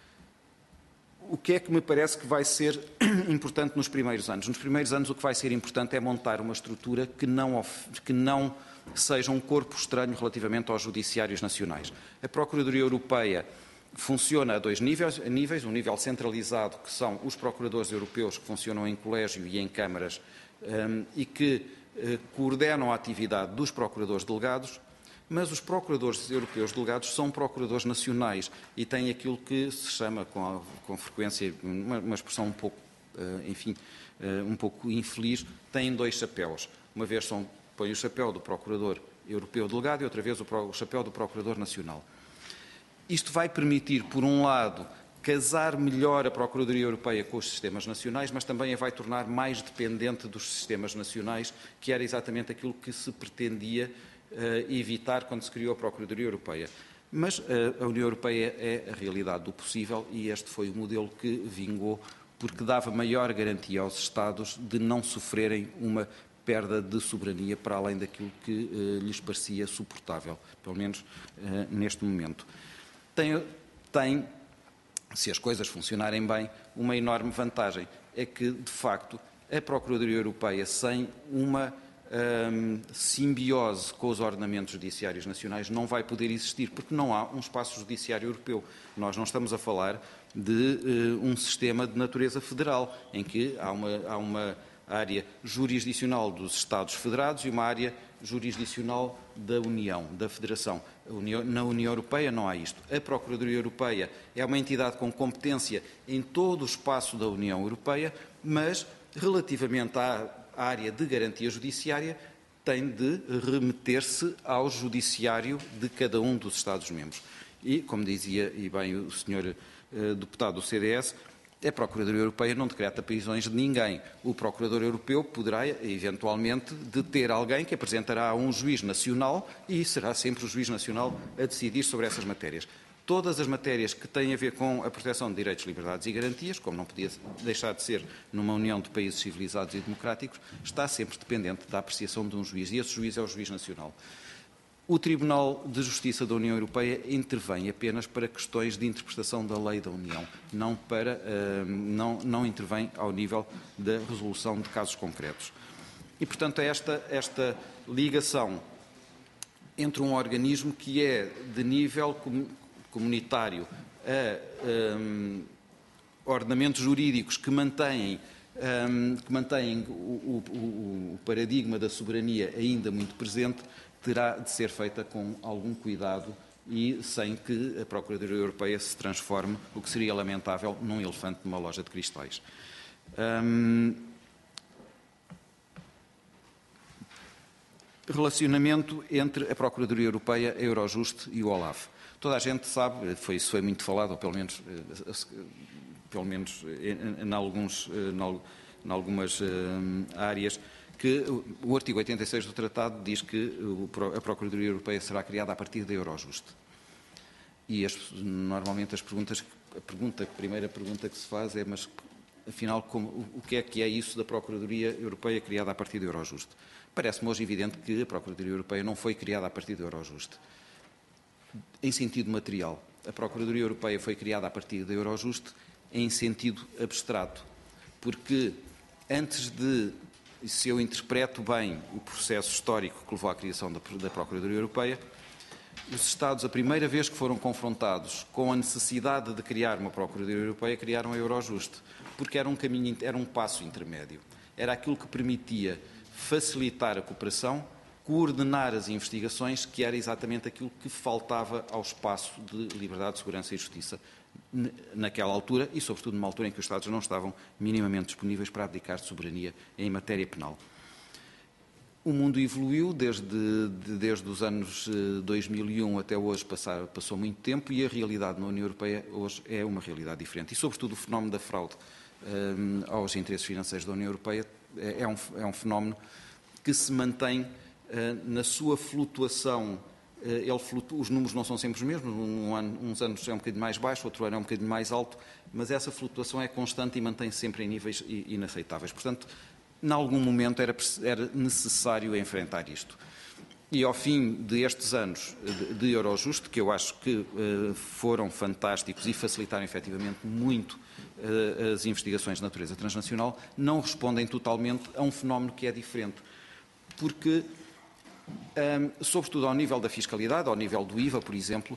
O que é que me parece que vai ser importante nos primeiros anos? Nos primeiros anos o que vai ser importante é montar uma estrutura que não, que não seja um corpo estranho relativamente aos judiciários nacionais. A Procuradoria Europeia funciona a dois níveis, a níveis, um nível centralizado, que são os procuradores europeus, que funcionam em colégio e em câmaras, um, e que uh, coordenam a atividade dos procuradores delegados, mas os procuradores europeus delegados são procuradores nacionais e têm aquilo que se chama, com, a, com frequência, uma, uma expressão um pouco, uh, enfim, uh, um pouco infeliz, têm dois chapéus. Uma vez são, põem o chapéu do procurador europeu delegado e outra vez o, o chapéu do procurador nacional. Isto vai permitir, por um lado, casar melhor a Procuradoria Europeia com os sistemas nacionais, mas também a vai tornar mais dependente dos sistemas nacionais, que era exatamente aquilo que se pretendia Uh, evitar quando se criou a Procuradoria Europeia. Mas uh, a União Europeia é a realidade do possível e este foi o modelo que vingou porque dava maior garantia aos Estados de não sofrerem uma perda de soberania para além daquilo que uh, lhes parecia suportável, pelo menos uh, neste momento. Tem, tem, se as coisas funcionarem bem, uma enorme vantagem, é que, de facto, a Procuradoria Europeia, sem uma Um, simbiose com os ordenamentos judiciários nacionais, não vai poder existir, porque não há um espaço judiciário europeu. Nós não estamos a falar de uh, um sistema de natureza federal, em que há uma, há uma área jurisdicional dos Estados federados e uma área jurisdicional da União, da Federação. União, na União Europeia não há isto. A Procuradoria Europeia é uma entidade com competência em todo o espaço da União Europeia, mas relativamente à a área de garantia judiciária tem de remeter-se ao judiciário de cada um dos Estados-membros. E, como dizia e bem o senhor uh, deputado do C D S, a Procuradoria Europeia não decreta prisões de ninguém. O Procurador Europeu poderá, eventualmente, deter alguém que apresentará a um juiz nacional e será sempre o juiz nacional a decidir sobre essas matérias. Todas as matérias que têm a ver com a proteção de direitos, liberdades e garantias, como não podia deixar de ser numa união de países civilizados e democráticos, está sempre dependente da apreciação de um juiz, e esse juiz é o juiz nacional. O Tribunal de Justiça da União Europeia intervém apenas para questões de interpretação da lei da União, não, para, uh, não, não intervém ao nível da resolução de casos concretos. E, portanto, é esta, esta ligação entre um organismo que é de nível comunitário a um, ordenamentos jurídicos que mantêm, um, que mantêm o, o, o paradigma da soberania ainda muito presente, terá de ser feita com algum cuidado e sem que a Procuradoria Europeia se transforme, o que seria lamentável, num elefante numa loja de cristais. Hum... Relacionamento entre a Procuradoria Europeia, a Eurojust e o OLAF. Toda a gente sabe, foi, isso foi muito falado, ou pelo menos, pelo menos em, em, alguns, em algumas áreas, que o artigo oitenta e seis do Tratado diz que a Procuradoria Europeia será criada a partir da Eurojust. E as, normalmente as perguntas, a, pergunta, a primeira pergunta que se faz é, mas afinal, como, o que é que é isso da Procuradoria Europeia criada a partir da Eurojust? Parece-me hoje evidente que a Procuradoria Europeia não foi criada a partir da Eurojust. Em sentido material, a Procuradoria Europeia foi criada a partir da Eurojust em sentido abstrato, porque antes de, se eu interpreto bem o processo histórico que levou à criação da, da Procuradoria Europeia, os Estados, a primeira vez que foram confrontados com a necessidade de criar uma Procuradoria Europeia, criaram a Eurojust, porque era um caminho, era um passo intermédio. Era aquilo que permitia facilitar a cooperação, coordenar as investigações, que era exatamente aquilo que faltava ao espaço de liberdade, segurança e justiça naquela altura e, sobretudo, numa altura em que os Estados não estavam minimamente disponíveis para abdicar de soberania em matéria penal. O mundo evoluiu desde, desde os anos dois mil e um até hoje, passar, passou muito tempo e a realidade na União Europeia hoje é uma realidade diferente. E, sobretudo, o fenómeno da fraude um, aos interesses financeiros da União Europeia é um, é um fenómeno que se mantém uh, na sua flutuação. Uh, ele flutua, os números não são sempre os mesmos, um ano, uns anos é um bocadinho mais baixo, outro ano é um bocadinho mais alto, mas essa flutuação é constante e mantém-se sempre em níveis inaceitáveis. Portanto, em algum momento era, era necessário enfrentar isto. E ao fim destes anos de, de Eurojust, que eu acho que uh, foram fantásticos e facilitaram efetivamente muito as investigações de natureza transnacional, não respondem totalmente a um fenómeno que é diferente. Porque, um, sobretudo ao nível da fiscalidade, ao nível do I V A, por exemplo,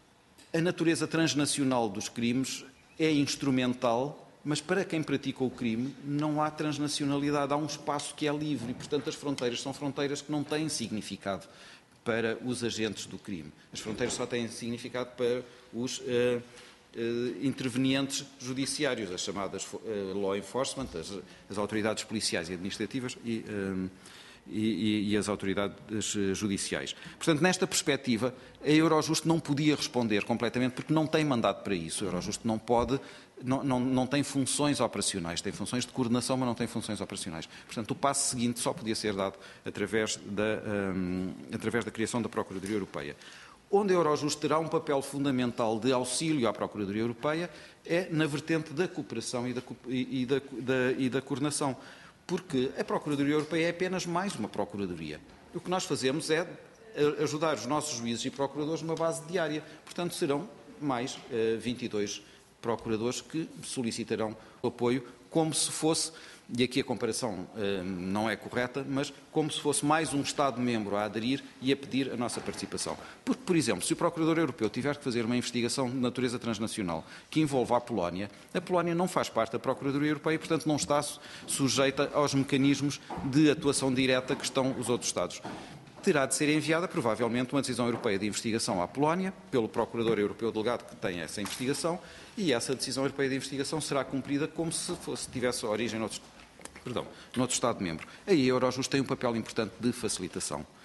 a natureza transnacional dos crimes é instrumental, mas para quem pratica o crime não há transnacionalidade, há um espaço que é livre e, portanto, as fronteiras são fronteiras que não têm significado para os agentes do crime. As fronteiras só têm significado para os uh, Uh, intervenientes judiciários, as chamadas uh, law enforcement, as, as autoridades policiais e administrativas e, uh, e, e as autoridades uh, judiciais. Portanto, nesta perspectiva, a Eurojust não podia responder completamente porque não tem mandato para isso. A Eurojust não pode, não, não, não tem funções operacionais, tem funções de coordenação, mas não tem funções operacionais. Portanto, o passo seguinte só podia ser dado através da, um, através da criação da Procuradoria Europeia. Onde a Eurojust terá um papel fundamental de auxílio à Procuradoria Europeia é na vertente da cooperação e da, e, da, da, e da coordenação, porque a Procuradoria Europeia é apenas mais uma Procuradoria. O que nós fazemos é ajudar os nossos juízes e procuradores numa base diária, portanto serão mais uh, vinte e dois procuradores que solicitarão o apoio como se fosse, e aqui a comparação uh, não é correta, mas como se fosse mais um Estado-membro a aderir e a pedir a nossa participação. Porque, por exemplo, se o Procurador Europeu tiver que fazer uma investigação de natureza transnacional que envolva a Polónia, a Polónia não faz parte da Procuradoria Europeia e, portanto, não está sujeita aos mecanismos de atuação direta que estão os outros Estados. Terá de ser enviada, provavelmente, uma decisão europeia de investigação à Polónia, pelo Procurador Europeu Delegado que tem essa investigação, e essa decisão europeia de investigação será cumprida como se fosse, tivesse origem noutro, perdão, noutro Estado-membro. Aí a Eurojust tem um papel importante de facilitação.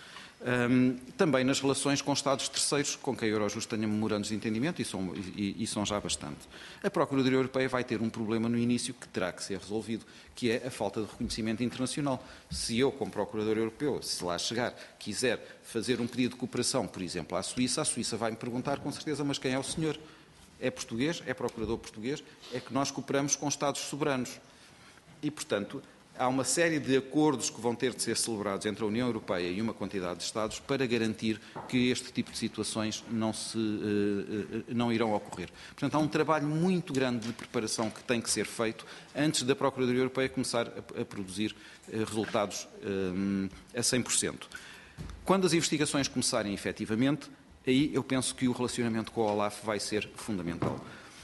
Um, também nas relações com Estados terceiros, com quem a Eurojust tenha memorandos de entendimento, e são, e, e são já bastante. A Procuradoria Europeia vai ter um problema no início que terá que ser resolvido, que é a falta de reconhecimento internacional. Se eu, como Procurador Europeu, se lá chegar, quiser fazer um pedido de cooperação, por exemplo, à Suíça, a Suíça vai-me perguntar com certeza, mas quem é o senhor? É português? É Procurador português? É que nós cooperamos com Estados soberanos. E, portanto, há uma série de acordos que vão ter de ser celebrados entre a União Europeia e uma quantidade de Estados para garantir que este tipo de situações não, se, não irão ocorrer. Portanto, há um trabalho muito grande de preparação que tem que ser feito antes da Procuradoria Europeia começar a, a produzir resultados um, a cem por cento. Quando as investigações começarem efetivamente, aí eu penso que o relacionamento com a OLAF vai ser fundamental.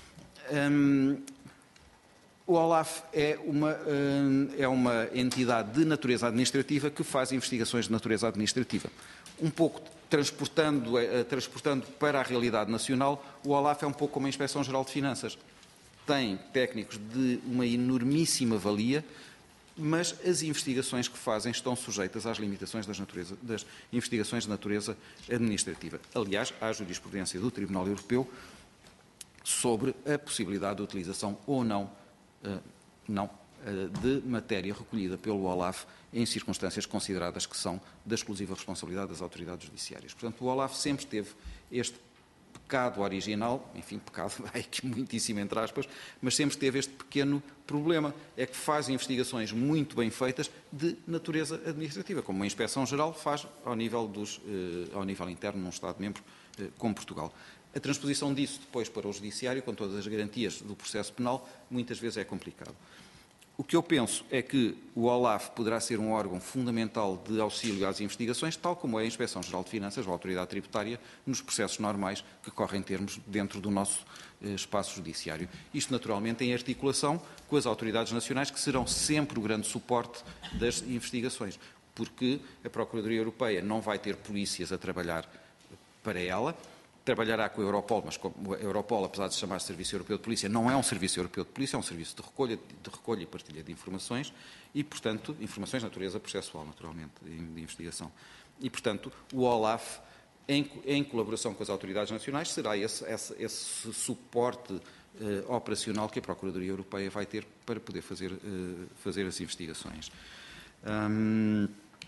Um, O OLAF é uma, é uma entidade de natureza administrativa que faz investigações de natureza administrativa. Um pouco transportando, transportando para a realidade nacional, o OLAF é um pouco como a Inspeção-Geral de Finanças. Tem técnicos de uma enormíssima valia, mas as investigações que fazem estão sujeitas às limitações das, natureza, das investigações de natureza administrativa. Aliás, há a jurisprudência do Tribunal Europeu sobre a possibilidade de utilização ou não Uh, não, uh, de matéria recolhida pelo OLAF em circunstâncias consideradas que são da exclusiva responsabilidade das autoridades judiciárias. Portanto, o OLAF sempre teve este pecado original, enfim, pecado, vai aqui muitíssimo entre aspas, mas sempre teve este pequeno problema, é que faz investigações muito bem feitas de natureza administrativa, como a Inspeção-Geral faz ao nível, dos, uh, ao nível interno num Estado-membro uh, como Portugal. A transposição disso depois para o Judiciário, com todas as garantias do processo penal, muitas vezes é complicado. O que eu penso é que o OLAF poderá ser um órgão fundamental de auxílio às investigações, tal como é a Inspeção-Geral de Finanças ou a Autoridade Tributária, nos processos normais que correm termos dentro do nosso eh, espaço judiciário. Isto, naturalmente, em articulação com as autoridades nacionais, que serão sempre o grande suporte das investigações, porque a Procuradoria Europeia não vai ter polícias a trabalhar para ela, trabalhará com a Europol, mas como a Europol, apesar de se chamar Serviço Europeu de Polícia, não é um Serviço Europeu de Polícia, é um serviço de recolha, de recolha e partilha de informações e, portanto, informações de natureza processual, naturalmente, de investigação. E, portanto, o OLAF, em, em colaboração com as autoridades nacionais, será esse, esse, esse suporte eh, operacional que a Procuradoria Europeia vai ter para poder fazer, eh, fazer as investigações. Hum,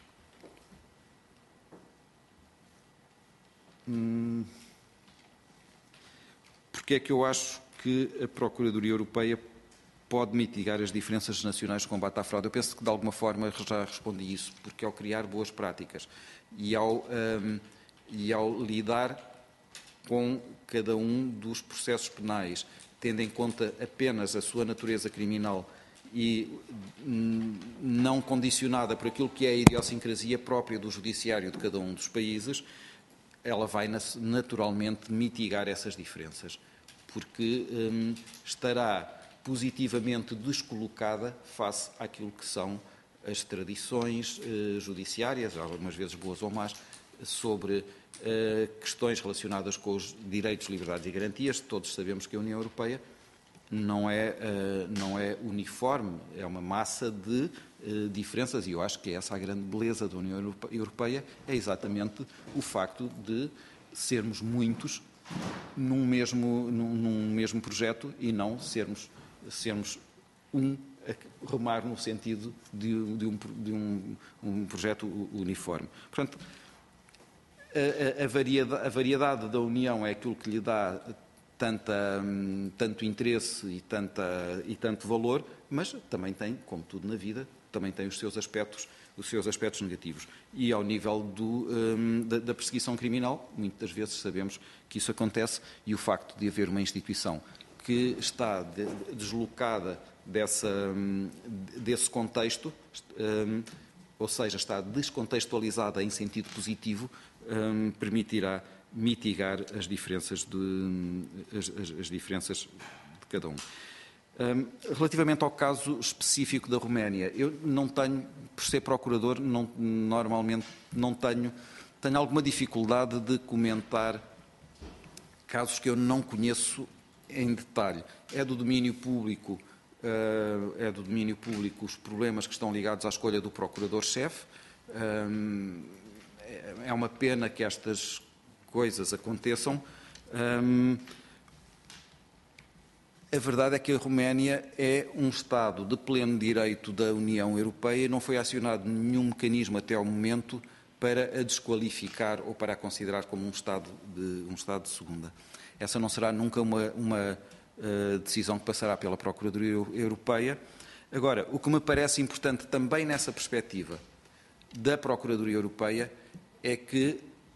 hum, Porque é que eu acho que a Procuradoria Europeia pode mitigar as diferenças nacionais de combate à fraude? Eu penso que, de alguma forma, já respondi isso, porque ao criar boas práticas e ao, um, e ao lidar com cada um dos processos penais, tendo em conta apenas a sua natureza criminal e hum, não condicionada por aquilo que é a idiosincrasia própria do judiciário de cada um dos países, ela vai naturalmente mitigar essas diferenças, porque hum, estará positivamente descolocada face àquilo que são as tradições eh, judiciárias, algumas vezes boas ou más, sobre eh, questões relacionadas com os direitos, liberdades e garantias. Todos sabemos que a União Europeia não é, uh, não é uniforme, é uma massa de uh, diferenças, e eu acho que essa é a grande beleza da União Europeia, é exatamente o facto de sermos muitos num mesmo, num, num mesmo projeto e não sermos, sermos um a remar no sentido de, de, um, de um, um projeto uniforme. Portanto, a, a, variedade, a variedade da União é aquilo que lhe dá Tanta, tanto interesse e, tanta, e tanto valor, mas também tem, como tudo na vida, também tem os seus aspectos, os seus aspectos negativos. E ao nível do, um, da, da perseguição criminal, muitas vezes sabemos que isso acontece, e o facto de haver uma instituição que está de, deslocada dessa, um, desse contexto, um, ou seja, está descontextualizada em sentido positivo, um, permitirá mitigar as diferenças de, as, as, as diferenças de cada um. Um, relativamente ao caso específico da Roménia, eu não tenho, por ser procurador, não, normalmente não tenho, tenho alguma dificuldade de comentar casos que eu não conheço em detalhe. É do domínio público, uh, é do domínio público os problemas que estão ligados à escolha do procurador-chefe. Um, é uma pena que estas coisas aconteçam. Hum, a verdade é que a Roménia é um Estado de pleno direito da União Europeia e não foi acionado nenhum mecanismo até ao momento para a desqualificar ou para a considerar como um Estado de, um Estado de segunda. Essa não será nunca uma, uma uh, decisão que passará pela Procuradoria Europeia. Agora, o que me parece importante também nessa perspectiva da Procuradoria Europeia é que,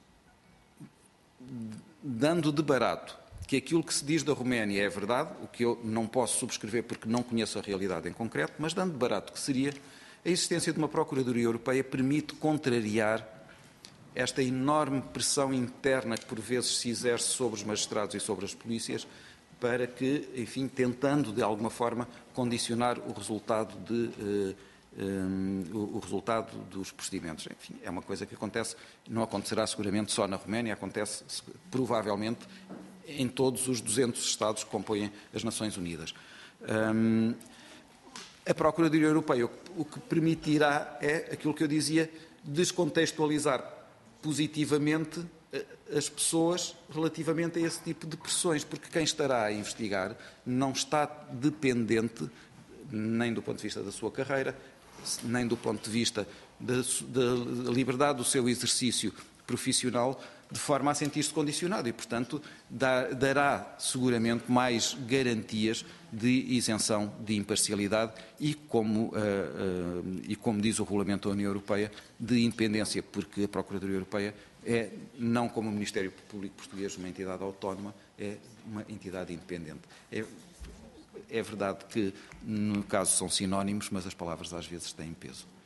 dando de barato que aquilo que se diz da Roménia é verdade, o que eu não posso subscrever porque não conheço a realidade em concreto, mas dando de barato que seria, a existência de uma Procuradoria Europeia permite contrariar esta enorme pressão interna que por vezes se exerce sobre os magistrados e sobre as polícias para que, enfim, tentando de alguma forma condicionar o resultado, de, uh, um, o, o resultado dos procedimentos. Enfim, é uma coisa que acontece, não acontecerá seguramente só na Roménia, acontece provavelmente em todos os duzentos Estados que compõem as Nações Unidas. Um, a Procuradoria Europeia o que permitirá é aquilo que eu dizia, descontextualizar positivamente as pessoas relativamente a esse tipo de pressões, porque quem estará a investigar não está dependente nem do ponto de vista da sua carreira, nem do ponto de vista da, da liberdade do seu exercício profissional, de forma a sentir-se condicionado e, portanto, dar, dará seguramente mais garantias de isenção de imparcialidade e como, uh, uh, e, como diz o Regulamento da União Europeia, de independência, porque a Procuradoria Europeia é, não como o Ministério Público Português, uma entidade autónoma, é uma entidade independente. É, é verdade que, no caso, são sinónimos, mas as palavras às vezes têm peso.